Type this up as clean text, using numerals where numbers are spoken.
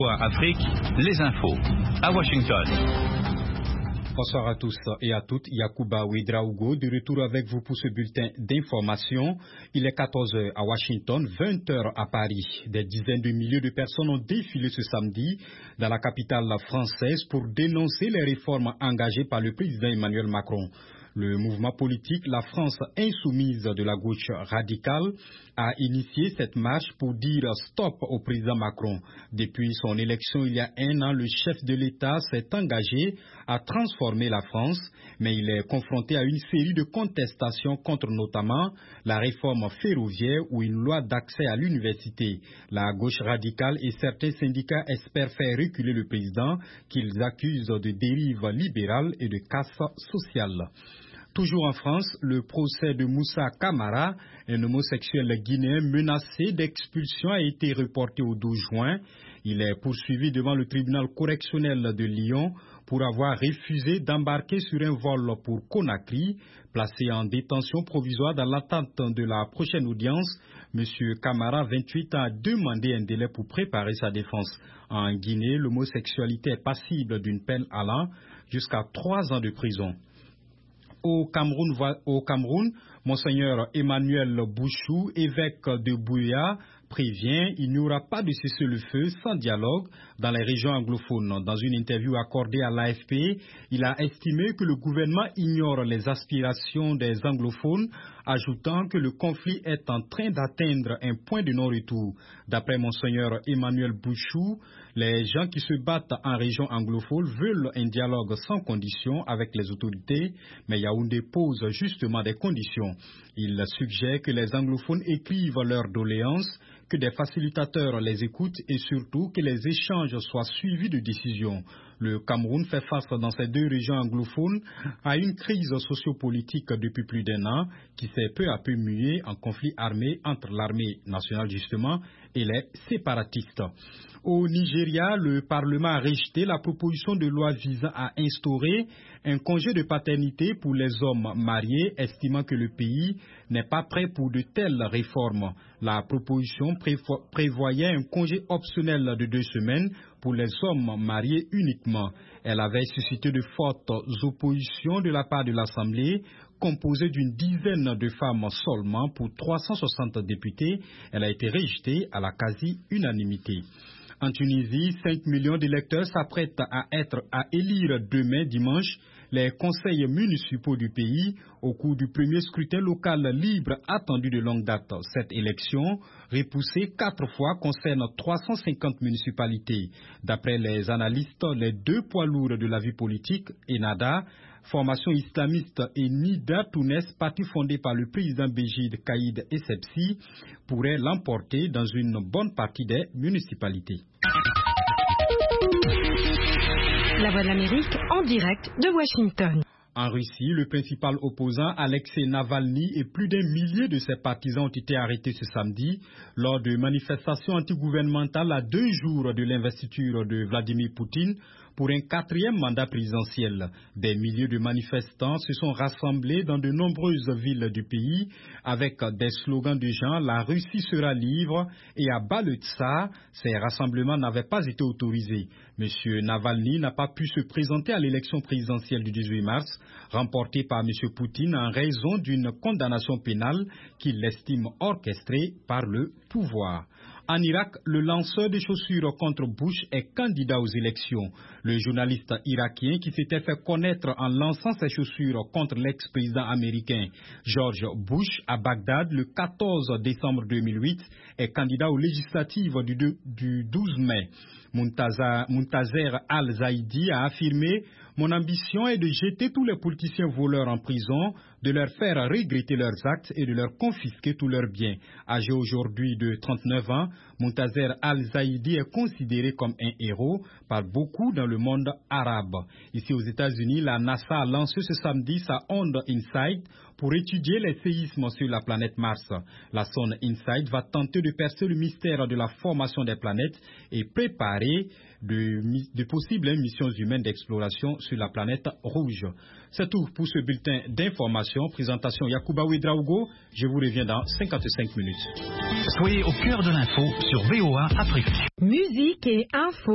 Afrique, les infos, à Washington. Bonsoir à tous et à toutes. Yacouba Ouedraogo de retour avec vous pour ce bulletin d'information. Il est 14h à Washington, 20h à Paris. Des dizaines de milliers de personnes ont défilé ce samedi dans la capitale française pour dénoncer les réformes engagées par le président Emmanuel Macron. Le mouvement politique La France insoumise de la gauche radicale a initié cette marche pour dire stop au président Macron. Depuis son élection il y a un an, le chef de l'État s'est engagé à transformer la France, mais il est confronté à une série de contestations contre notamment la réforme ferroviaire ou une loi d'accès à l'université. La gauche radicale et certains syndicats espèrent faire reculer le président qu'ils accusent de dérive libérale et de casse sociale. Toujours en France, le procès de Moussa Camara, un homosexuel guinéen menacé d'expulsion, a été reporté au 12 juin. Il est poursuivi devant le tribunal correctionnel de Lyon pour avoir refusé d'embarquer sur un vol pour Conakry. Placé en détention provisoire dans l'attente de la prochaine audience, M. Camara, 28 ans, a demandé un délai pour préparer sa défense. En Guinée, l'homosexualité est passible d'une peine allant jusqu'à 3 ans de prison. Au Cameroun, Monseigneur Emmanuel Bouchou, évêque de Buea, prévient il n'y aura pas de cessez-le-feu sans dialogue dans les régions anglophones. Dans une interview accordée à l'AFP, il a estimé que le gouvernement ignore les aspirations des anglophones, ajoutant que le conflit est en train d'atteindre un point de non-retour. D'après Monseigneur Emmanuel Bouchou, les gens qui se battent en région anglophone veulent un dialogue sans condition avec les autorités, mais Yaoundé pose justement des conditions. Il suggère que les anglophones écrivent leurs doléances, que des facilitateurs les écoutent et surtout que les échanges soient suivis de décisions. Le Cameroun fait face dans ces deux régions anglophones à une crise sociopolitique depuis plus d'un an qui s'est peu à peu muée en conflit armé entre l'armée nationale justement et les séparatistes. Au Nigeria, le Parlement a rejeté la proposition de loi visant à instaurer un congé de paternité pour les hommes mariés, estimant que le pays n'est pas prêt pour de telles réformes. La proposition prévoyait un congé optionnel de 2 semaines pour les hommes mariés uniquement. Elle avait suscité de fortes oppositions de la part de l'Assemblée, composée d'une dizaine de femmes seulement pour 360 députés. Elle a été rejetée à la quasi-unanimité. En Tunisie, 5 millions d'électeurs s'apprêtent à élire demain dimanche les conseils municipaux du pays au cours du premier scrutin local libre attendu de longue date. Cette élection, repoussée 4 fois, concerne 350 municipalités. D'après les analystes, les 2 poids lourds de la vie politique, Ennahda, formation islamiste, et Nida Tounes, parti fondé par le président Béjid Caïd Essebsi, pourraient l'emporter dans une bonne partie des municipalités. La Voix de l'Amérique en direct de Washington. En Russie, le principal opposant Alexei Navalny et plus d'1 millier de ses partisans ont été arrêtés ce samedi lors de manifestations antigouvernementales à 2 jours de l'investiture de Vladimir Poutine pour un 4e mandat présidentiel. Des milliers de manifestants se sont rassemblés dans de nombreuses villes du pays avec des slogans du genre « La Russie sera libre » et « À bas le tsar ». Ces rassemblements n'avaient pas été autorisés. M. Navalny n'a pas pu se présenter à l'élection présidentielle du 18 mars, remportée par M. Poutine en raison d'une condamnation pénale qu'il estime orchestrée par le pouvoir. En Irak, le lanceur de chaussures contre Bush est candidat aux élections. Le journaliste irakien qui s'était fait connaître en lançant ses chaussures contre l'ex-président américain George Bush à Bagdad le 14 décembre 2008 est candidat aux législatives du 12 mai. Muntazer al-Zaidi a affirmé « Mon ambition est de jeter tous les politiciens voleurs en prison, de leur faire regretter leurs actes et de leur confisquer tous leurs biens. » Âgé aujourd'hui de 39 ans, Muntazer al-Zaidi est considéré comme un héros par beaucoup dans le monde arabe. Ici aux États-Unis, la NASA a lancé ce samedi sa sonde InSight pour étudier les séismes sur la planète Mars. La sonde InSight va tenter de percer le mystère de la formation des planètes et préparer de possibles missions humaines d'exploration sur la planète rouge. C'est tout pour ce bulletin d'information. Présentation Yacouba Ouedraogo. Je vous reviens dans 55 minutes. Soyez au cœur de l'info sur VOA Afrique. Musique et info.